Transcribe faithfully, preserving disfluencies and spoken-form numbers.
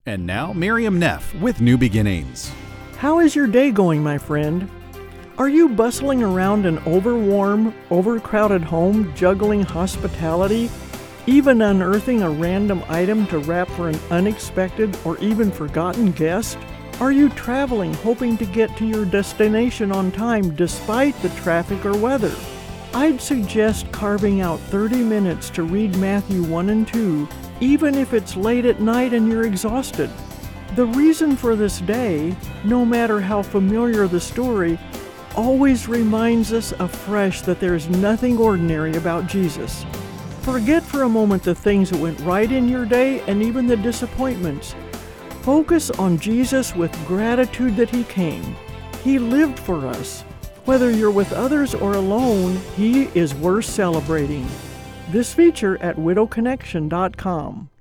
And now, Miriam Neff with New Beginnings. How is your day going, my friend? Are you bustling around an overwarm, overcrowded home, juggling hospitality, even unearthing a random item to wrap for an unexpected or even forgotten guest? Are you traveling hoping to get to your destination on time despite the traffic or weather? I'd suggest carving out thirty minutes to read Matthew one and two, even if it's late at night and you're exhausted. The reason for this day, no matter how familiar the story, always reminds us afresh that there's nothing ordinary about Jesus. Forget for a moment the things that went right in your day and even the disappointments. Focus on Jesus with gratitude that He came. He lived for us. Whether you're with others or alone, He is worth celebrating. This feature at widow connection dot com.